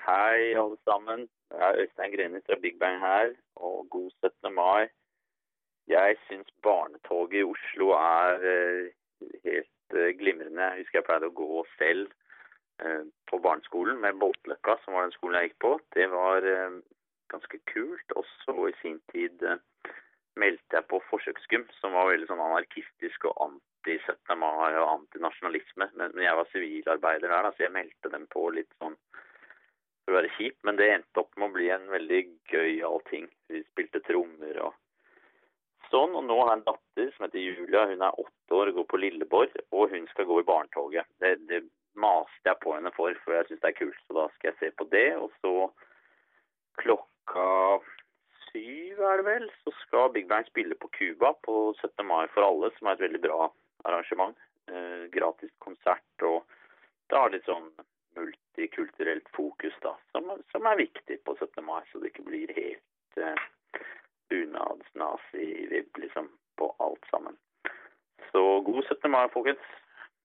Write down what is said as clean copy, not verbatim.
Hei alle sammen, det er Øystein Grenis fra Big Bang her, og god 17. mai. Jeg synes barnetoget i Oslo er helt glimrende. Jeg husker jeg pleide å gå selv på barneskolen med Boltløkka, som var den skolen jeg gikk på. Det var ganske kult. Også i sin tid meldte jeg på forsøksgym, som var veldig sånn anarkistisk og anti-17. mai og antinasjonalisme. Men jeg var sivilarbeider der, da, så jeg meldte dem på litt sånn for å være kjip, men det endte opp med å bli en veldig gøyal ting. Vi spilte trommer og sånn, og nå har jeg en datter som heter Julia. Hun er 8 år og går på Lilleborg, og hun skal gå i barnetoget. Det maste jeg på henne for jeg synes det er kult, så da skal jeg se på det. Og så klokka 7 er det vel, så skal Big Bang spille på Cuba på 17. mai for alle, som er et veldig bra arrangement. Gratis konsert, og det har litt sånn multikulturelt fokus da, som er viktig på 17. mai, så det ikke blir helt bunadsnazi-vibb liksom på alt sammen. Så god 17. mai, folkens!